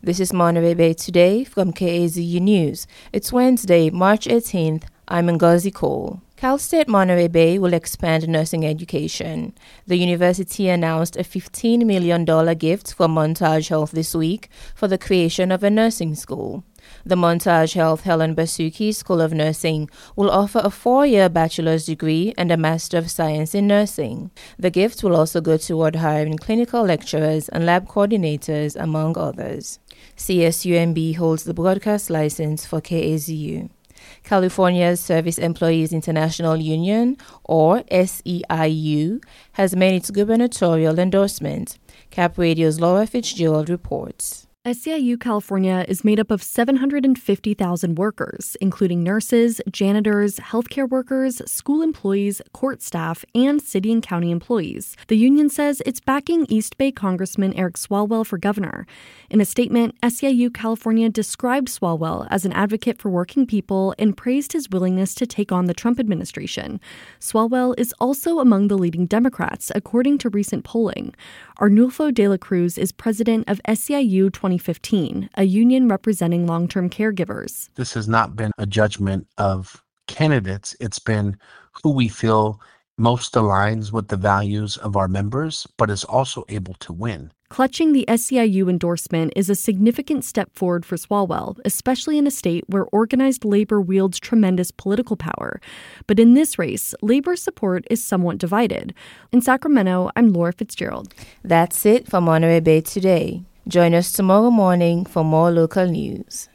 This is Monterey Bay Today from KAZU News. It's Wednesday, March 18th. I'm Ngozi Cole. Cal State Monterey Bay will expand nursing education. The university announced a $15 million gift for Montage Health this week for the creation of a nursing school. The Montage Health Helen Basuki School of Nursing will offer a 4-year bachelor's degree and a Master of Science in Nursing. The gift will also go toward hiring clinical lecturers and lab coordinators, among others. CSUMB holds the broadcast license for KAZU. California's Service Employees International Union, or SEIU, has made its gubernatorial endorsement. Cap Radio's Laura Fitzgerald reports. SEIU California is made up of 750,000 workers, including nurses, janitors, healthcare workers, school employees, court staff, and city and county employees. The union says it's backing East Bay Congressman Eric Swalwell for governor. In a statement, SEIU California described Swalwell as an advocate for working people and praised his willingness to take on the Trump administration. Swalwell is also among the leading Democrats, according to recent polling. Arnulfo de la Cruz is president of SEIU 2015, a union representing long-term caregivers. This has not been a judgment of candidates. It's been who we feel most aligns with the values of our members, but is also able to win. Clutching the SEIU endorsement is a significant step forward for Swalwell, especially in a state where organized labor wields tremendous political power. But in this race, labor support is somewhat divided. In Sacramento, I'm Laura Fitzgerald. That's it for Monterey Bay Today. Join us tomorrow morning for more local news.